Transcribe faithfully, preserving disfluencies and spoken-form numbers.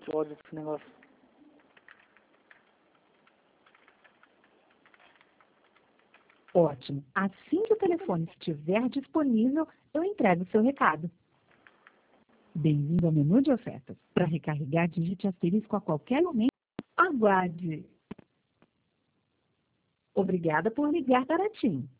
muito ódio desse negócio. Ótimo. Assim que o telefone estiver disponível, eu entrego o seu recado. Bem-vindo ao menu de ofertas. Para recarregar, digite asterisco a qualquer momento. Aguarde. Obrigada por ligar para a TIM.